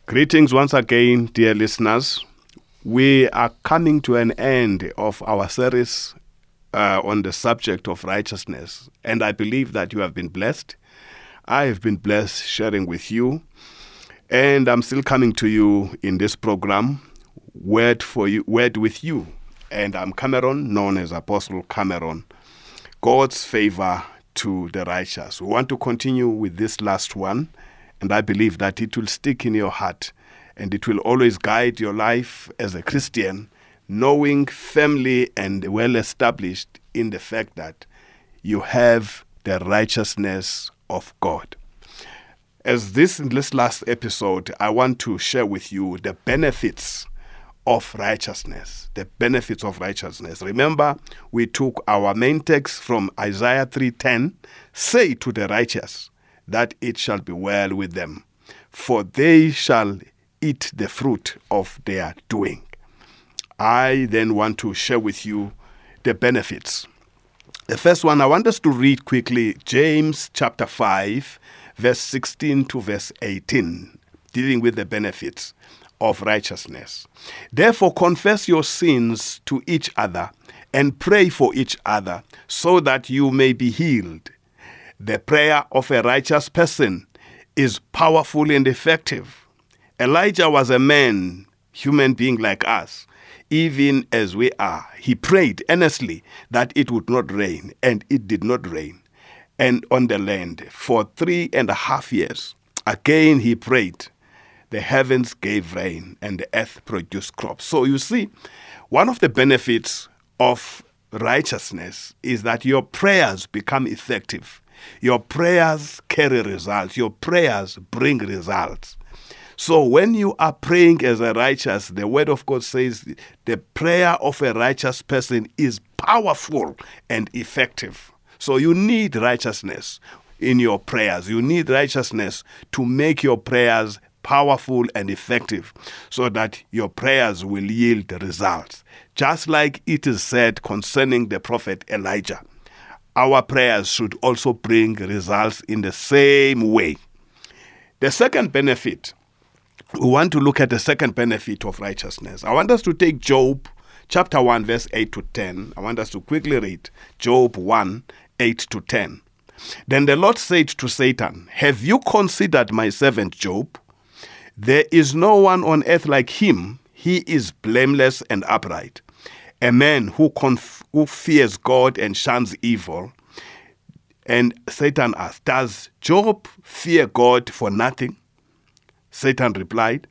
Greetings once again, dear listeners. We are coming to an end of our series on the subject of righteousness, and I believe that you have been blessed. I have been blessed sharing with you, and I'm still coming to you in this program, Word with You. And I'm Cameron, known as Apostle Cameron. God's favor to the righteous. We want to continue with this last one, and I believe that it will stick in your heart and it will always guide your life as a Christian, knowing firmly and well established in the fact that you have the righteousness of God. In this last episode, I want to share with you the benefits of righteousness. The benefits of righteousness. Remember, we took our main text from Isaiah 3:10, "Say to the righteous that it shall be well with them, for they shall eat the fruit of their doing." I then want to share with you the benefits. The first one, I want us to read quickly James chapter 5, verse 16 to verse 18, dealing with the benefits of righteousness. "Therefore confess your sins to each other and pray for each other so that you may be healed. The prayer of a righteous person is powerful and effective. Elijah was a man, human being like us, even as we are. He prayed earnestly that it would not rain, and it did not rain and on the land for 3.5 years. Again he prayed. The heavens gave rain, and the earth produced crops." So you see, one of the benefits of righteousness is that your prayers become effective. Your prayers carry results. Your prayers bring results. So when you are praying as a righteous, the word of God says the prayer of a righteous person is powerful and effective. So you need righteousness in your prayers. You need righteousness to make your prayers powerful and effective so that your prayers will yield results. Just like it is said concerning the prophet Elijah, our prayers should also bring results in the same way. The second benefit, we want to look at the second benefit of righteousness. I want us to take Job chapter 1, verse 8 to 10. I want us to quickly read Job 1, 8 to 10. "Then the Lord said to Satan, have you considered my servant Job? There is no one on earth like him. He is blameless and upright, a man who fears God and shuns evil." And Satan asked, "Does Job fear God for nothing?" Satan replied,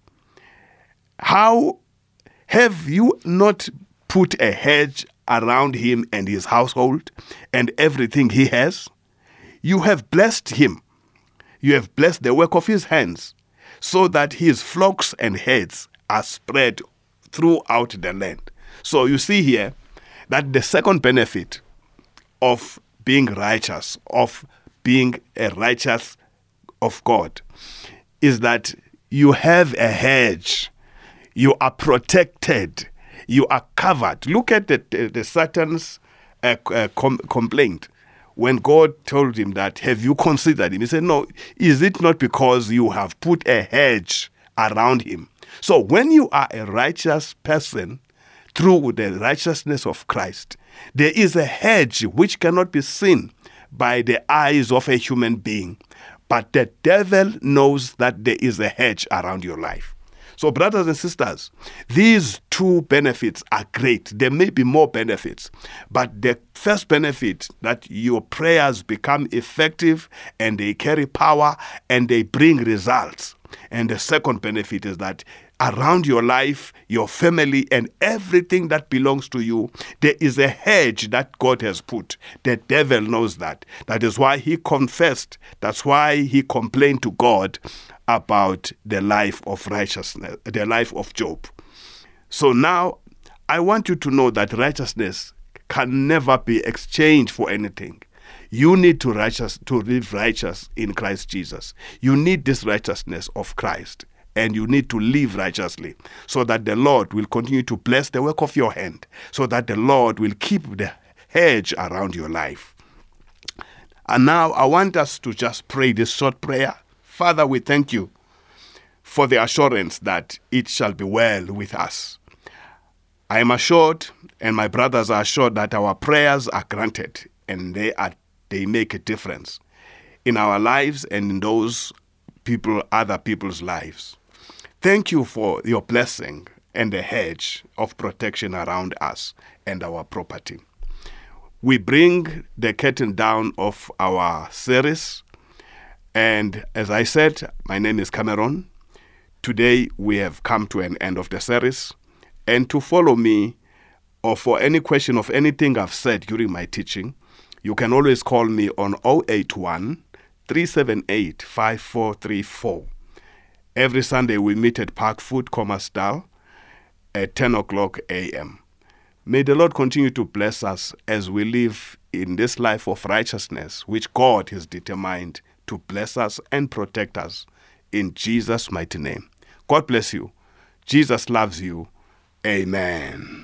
"How have you not put a hedge around him and his household and everything he has? You have blessed him. You have blessed the work of his hands, so that his flocks and herds are spread throughout the land." So you see here that the second benefit of being righteous, of being a righteous of God, is that you have a hedge. You are protected. You are covered. Look at the Satan's complaint. When God told him that, "Have you considered him?" He said, "No, is it not because you have put a hedge around him?" So when you are a righteous person through the righteousness of Christ, there is a hedge which cannot be seen by the eyes of a human being. But the devil knows that there is a hedge around your life. So brothers and sisters, these two benefits are great. There may be more benefits, but the first benefit, that your prayers become effective and they carry power and they bring results. And the second benefit is that around your life, your family, and everything that belongs to you, there is a hedge that God has put. The devil knows that. That is why he confessed. That's why he complained to God about the life of righteousness, the life of Job. So now, I want you to know that righteousness can never be exchanged for anything. You need to live righteous in Christ Jesus. You need this righteousness of Christ. And you need to live righteously so that the Lord will continue to bless the work of your hand, so that the Lord will keep the hedge around your life. And now I want us to just pray this short prayer. Father, we thank you for the assurance that it shall be well with us. I am assured, and my brothers are assured, that our prayers are granted, and they make a difference in our lives and in those other people's lives. Thank you for your blessing and the hedge of protection around us and our property. We bring the curtain down of our series, and as I said, my name is Cameron. Today we have come to an end of the series, and to follow me or for any question of anything I've said during my teaching, you can always call me on 081 378 5434. Every Sunday we meet at Park Food, Commersdal at 10 o'clock a.m. May the Lord continue to bless us as we live in this life of righteousness, which God is determined to bless us and protect us in Jesus' mighty name. God bless you. Jesus loves you. Amen.